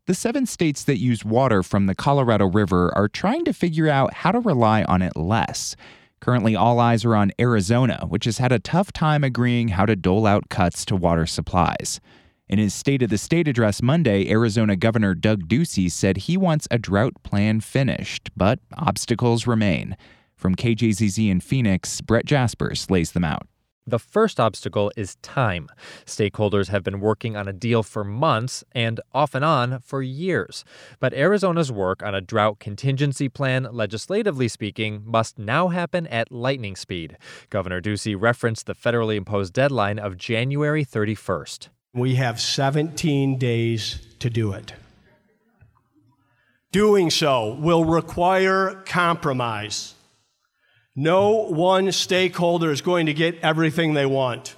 The 7 states that use water from the Colorado River are trying to figure out how to rely on it less. Currently, all eyes are on Arizona, which has had a tough time agreeing how to dole out cuts to water supplies. In his State of the State address Monday, Arizona Governor Doug Ducey said he wants a drought plan finished, but obstacles remain. From KJZZ in Phoenix, Brett Jaspers lays them out. The first obstacle is time. Stakeholders have been working on a deal for months and off and on for years. But Arizona's work on a drought contingency plan, legislatively speaking, must now happen at lightning speed. Governor Ducey referenced the federally imposed deadline of January 31st. We have 17 days to do it. Doing so will require compromise. No one stakeholder is going to get everything they want.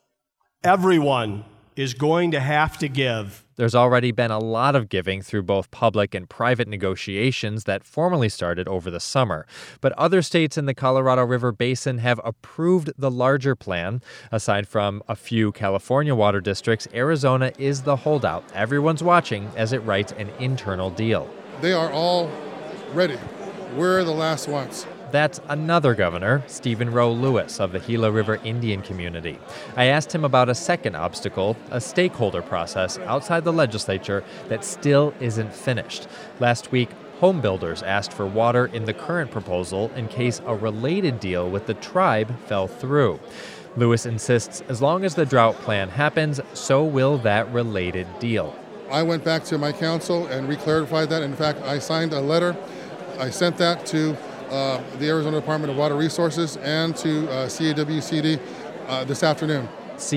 Everyone is going to have to give. There's already been a lot of giving through both public and private negotiations that formally started over the summer. But other states in the Colorado River Basin have approved the larger plan. Aside from a few California water districts, Arizona is the holdout. Everyone's watching as it writes an internal deal. They are all ready. We're the last ones. That's another governor, Stephen Rowe Lewis of the Gila River Indian community. I asked him about a second obstacle, a stakeholder process outside the legislature that still isn't finished. Last week, home builders asked for water in the current proposal in case a related deal with the tribe fell through. Lewis insists as long as the drought plan happens, so will that related deal. I went back to my council and reclarified that. In fact, I signed a letter. I sent that to the Arizona Department of Water Resources and to CAWCD this afternoon.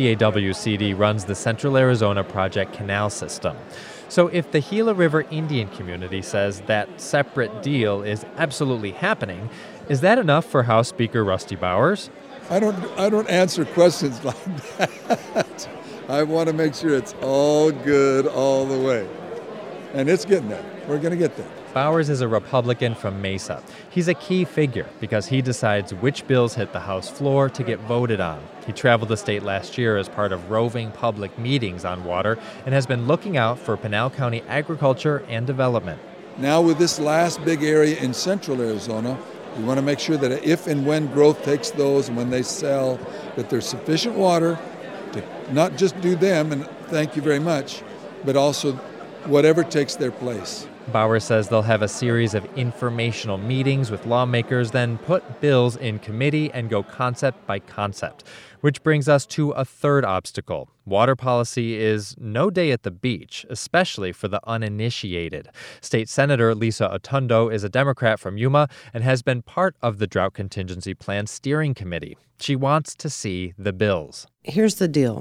CAWCD runs the Central Arizona Project Canal System. So if the Gila River Indian community says that separate deal is absolutely happening, is that enough for House Speaker Rusty Bowers? I don't answer questions like that. I want to make sure it's all good all the way. And it's getting there. We're going to get there. Bowers is a Republican from Mesa. He's a key figure because he decides which bills hit the House floor to get voted on. He traveled the state last year as part of roving public meetings on water and has been looking out for Pinal County agriculture and development. Now with this last big area in central Arizona, we want to make sure that if and when growth takes those and when they sell, that there's sufficient water to not just do them, and thank you very much, but also whatever takes their place. Bowers says they'll have a series of informational meetings with lawmakers, then put bills in committee and go concept by concept. Which brings us to a third obstacle. Water policy is no day at the beach, especially for the uninitiated. State Senator Lisa Otundo is a Democrat from Yuma and has been part of the Drought Contingency Plan Steering Committee. She wants to see the bills. Here's the deal.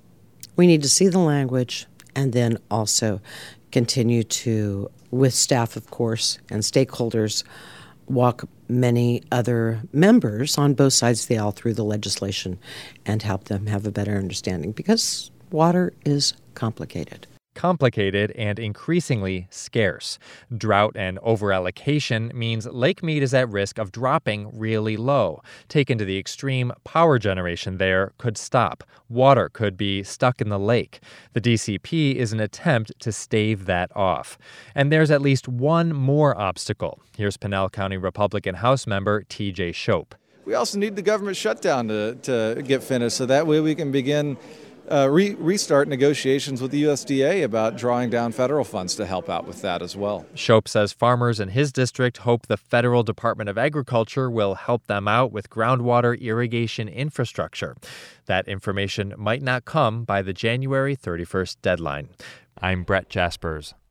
We need to see the language and then also continue to, with staff, of course, and stakeholders, walk many other members on both sides of the aisle through the legislation and help them have a better understanding because water is complicated. Complicated and increasingly scarce. Drought and overallocation means Lake Mead is at risk of dropping really low. Taken to the extreme, power generation there could stop. Water could be stuck in the lake. The DCP is an attempt to stave that off. And there's at least one more obstacle. Here's Pinal County Republican House member T.J. Shope. We also need the government shutdown to get finished so that way we can begin restart negotiations with the USDA about drawing down federal funds to help out with that as well. Shope says farmers in his district hope the federal Department of Agriculture will help them out with groundwater irrigation infrastructure. That information might not come by the January 31st deadline. I'm Brett Jaspers.